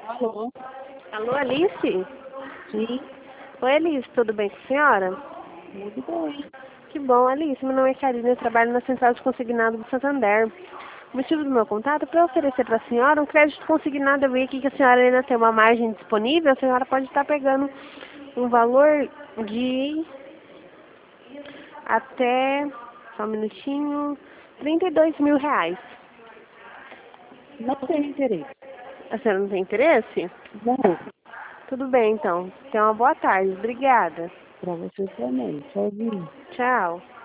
Alô? Alô, Alice? Sim, Oi, Alice, tudo bem com a senhora? tudo bem. Que bom, Alice. Meu nome é Karina, eu trabalho na Central de Consignado do Santander. O motivo do meu contato é para oferecer para a senhora um crédito consignado. Eu vi aqui que a senhora ainda tem uma margem disponível. A senhora pode estar pegando um valor de até, só um minutinho, R$ 32.000. Não tenho interesse. A senhora não tem interesse? Não, Tudo bem, então. Tenha uma boa tarde. Obrigada. para você também. Sozinho. Tchau.